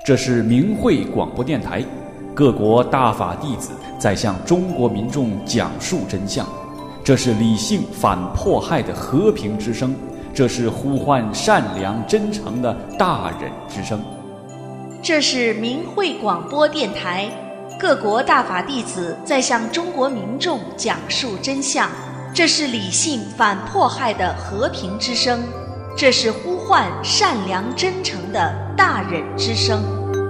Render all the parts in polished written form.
这是明慧广播电台，各国大法弟子在向中国民众讲述真相。这是理性反迫害的和平之声，这是呼唤善良真诚的大忍之声。 这是明慧广播电台，各国大法弟子在向中国民众讲述真相。这是理性反迫害的和平之声，这是呼唤善良真诚的大忍之声。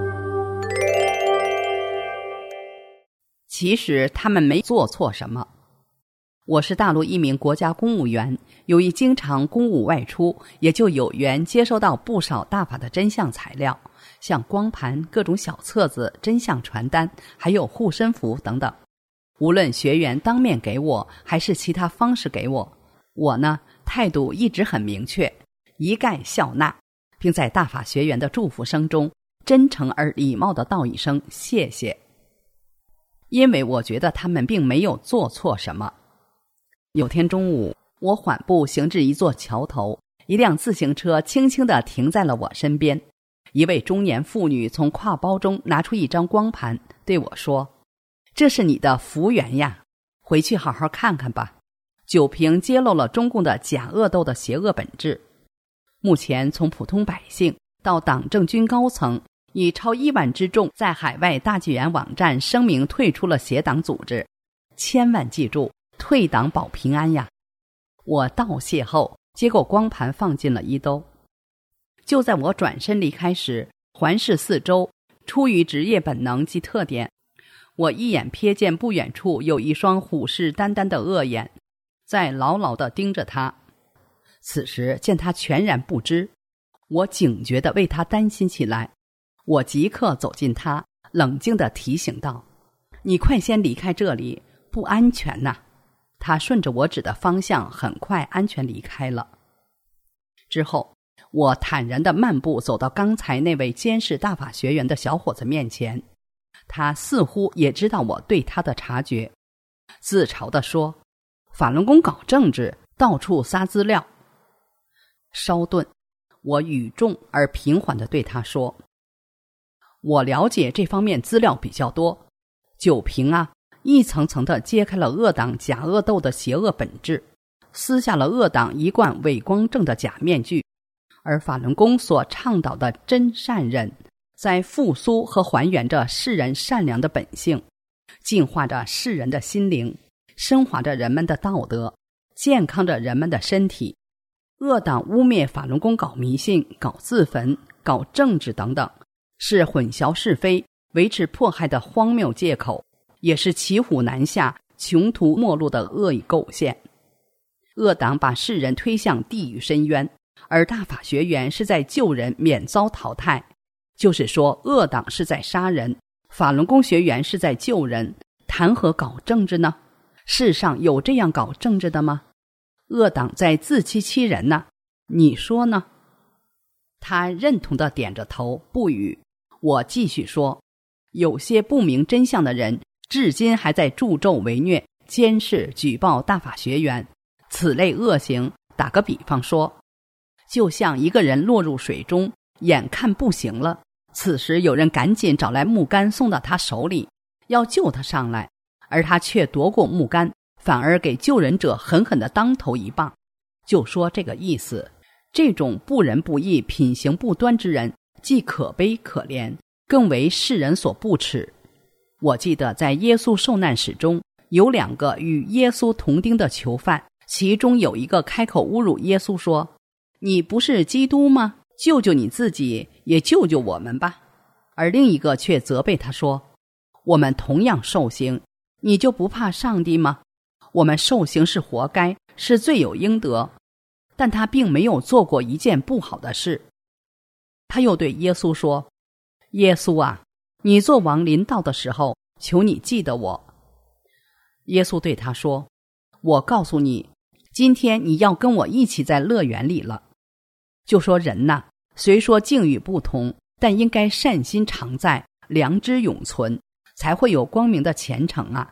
其实他们没做错什么。我是大陆一名国家公务员，由于经常公务外出，也就有缘接收到不少大法的真相材料，像光盘、各种小册子、真相传单，还有护身符等等。无论学员当面给我，还是其他方式给我，我呢态度一直很明确，一概笑纳，并在大法学员的祝福声中，真诚而礼貌地道一声谢谢。因为我觉得他们并没有做错什么。有天中午，我缓步行至一座桥头，一辆自行车轻轻地停在了我身边。一位中年妇女从挎包中拿出一张光盘，对我说：“这是你的福缘呀，回去好好看看吧。”酒瓶揭露了中共的假恶斗的邪恶本质。目前从普通百姓到党政军高层，以超1万之众在海外大纪元网站声明退出了邪党组织。千万记住，退党保平安呀！我道谢后，接过光盘放进了衣兜。就在我转身离开时，环视四周，出于职业本能及特点，我一眼瞥见不远处有一双虎视眈眈的恶眼，在牢牢地盯着他。此时见他全然不知，我警觉地为他担心起来。我即刻走近他，冷静地提醒道：“你快先离开这里，不安全呐！”他顺着我指的方向很快安全离开了。之后我坦然地漫步走到刚才那位监视大法学员的小伙子面前，他似乎也知道我对他的察觉，自嘲地说：“法轮功搞政治，到处撒资料。”稍顿，我语重而平缓地对他说：“我了解这方面资料比较多，酒瓶啊，一层层地揭开了恶党假恶斗的邪恶本质，撕下了恶党一贯伪光正的假面具，而法轮功所倡导的真善忍，在复苏和还原着世人善良的本性，净化着世人的心灵，升华着人们的道德，健康着人们的身体。恶党污蔑法轮功搞迷信、搞自焚、搞政治等等，是混淆是非、维持迫害的荒谬借口，也是骑虎难下、穷途末路的恶意构陷。恶党把世人推向地狱深渊，而大法学员是在救人免遭淘汰。就是说，恶党是在杀人，法轮功学员是在救人，谈何搞政治呢？世上有这样搞政治的吗？恶党在自欺欺人呢，你说呢？他认同地点着头，不语。我继续说，有些不明真相的人，至今还在助纣为虐、监视、举报大法学员。此类恶行，打个比方说，就像一个人落入水中，眼看不行了，此时有人赶紧找来木杆送到他手里，要救他上来，而他却夺过木杆，反而给救人者狠狠地当头一棒。就说这个意思，这种不仁不义、品行不端之人，既可悲可怜，更为世人所不齿。我记得在耶稣受难史中，有2个与耶稣同钉的囚犯，其中有一个开口侮辱耶稣说：“你不是基督吗？救救你自己，也救救我们吧。”而另一个却责备他说：“我们同样受刑，你就不怕上帝吗？我们受刑是活该，是罪有应得。”但他并没有做过一件不好的事。他又对耶稣说：“耶稣啊，你做王临到的时候，求你记得我。”耶稣对他说：“我告诉你，今天你要跟我一起在乐园里了。”就说人呐，虽说境遇不同，但应该善心常在，良知永存，才会有光明的前程啊。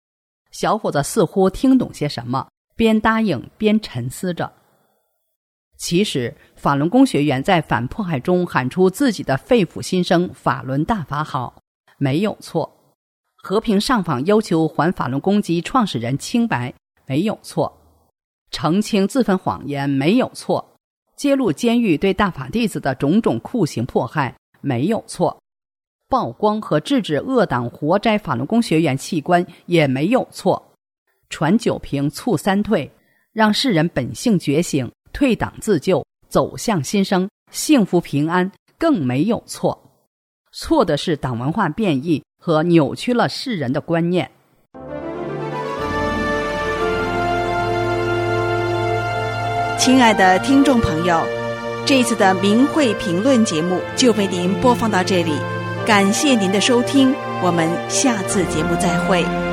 小伙子似乎听懂些什么，边答应边沉思着。 其实法轮功学员在反迫害中喊出自己的肺腑心声，法轮大法好，没有错。和平上访要求还法轮功及创始人清白，没有错。澄清自焚谎言，没有错。揭露监狱对大法弟子的种种酷刑迫害，没有错。曝光和制止恶党活摘法轮功学员器官，也没有错。传九平促三退，让世人本性觉醒，退党自救，走向新生，幸福平安，更没有错。错的是党文化变异和扭曲了世人的观念。 亲爱的听众朋友，这一次的明慧评论节目就为您播放到这里，感谢您的收听，我们下次节目再会。